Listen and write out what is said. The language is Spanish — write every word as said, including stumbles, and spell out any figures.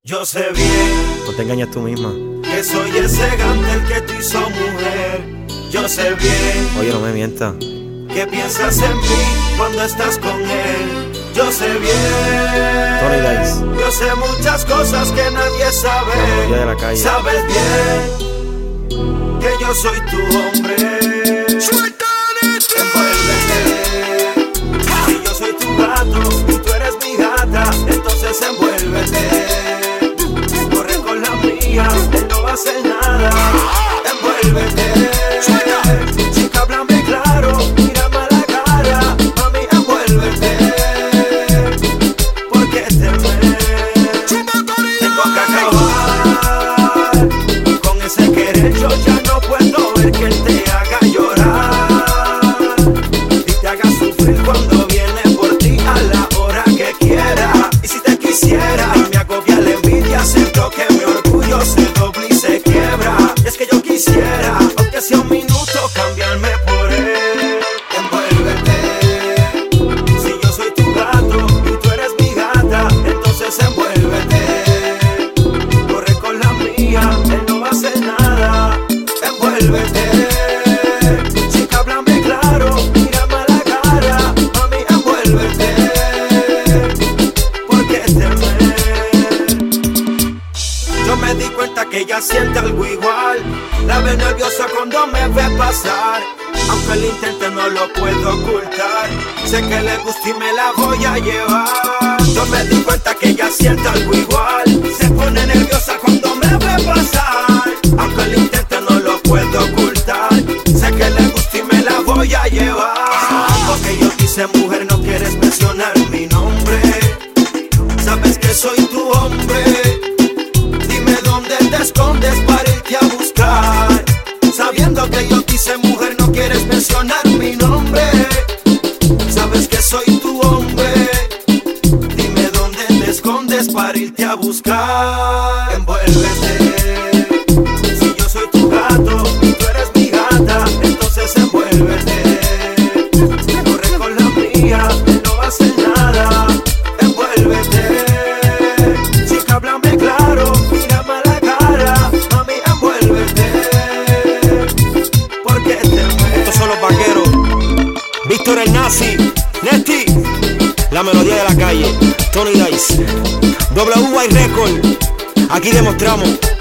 Yo sé bien, no te engañes tú misma, que soy ese gante el que te hizo mujer. Yo sé bien, oye, no me mientas, que piensas en mí cuando estás con él. Yo sé bien, Tony Dice, yo sé muchas cosas que nadie sabe. la de la calle. Sabes bien que yo soy tu hombre. Envuélvete, si yo soy tu gato y tú eres mi gata, entonces envuélvete. Corre con la mía, él no va a hacer nada. Envuélvete, chica, háblame claro, mírame a la cara, mami, envuélvete. Porque temer, tengo que acabar con ese querer. Yo ya no puedo ver que él te haga llorar y te haga sufrir cuando viene por ti a la hora que quiera. Y si te quisiera, me agobia la envidia, siento que mi orgullo se dobla y se quiebra. Y es que yo quisiera, aunque sea un minuto, cambiarme por él. Envuélvete, si yo soy tu gato y tú eres mi gata, entonces envuélvete. Corre con la mía, él no va a hacer nada. Envuélvete, chica, háblame claro, mírame a la cara, mami, envuélvete. Porque temer, yo me di cuenta que ella siente algo igual. La ve nerviosa cuando me ve pasar, aunque lo intente no lo puedo ocultar. Sé que le gusta y me la voy a llevar. Yo me di cuenta que ella siente algo igual. Se pone nerviosa cuando me ve pasar, aunque lo intente no lo puedo ocultar. Sé que le gusta y me la voy a llevar. Porque yo quise mujer, no quieres mencionar mi nombre. Sabes que soy tu hombre. Dime dónde te escondes para irte a buscar. Sabiendo que yo quise mujer, no quieres mencionar mi nombre. Sabes que soy tu hombre. Dime dónde te escondes para irte a buscar. Envuélvete, si yo soy tu gato y tú eres mi gata, entonces envuélvete. Corre con la mía, él no va a hacer nada. Envuélvete, chica, háblame claro, mírame a la cara, mami, envuélvete. Porque te Estos son los vaqueros, Víctor el Nazi, Nesty, la melodía de la calle, Tony Dice, W Y Record, aquí demostramos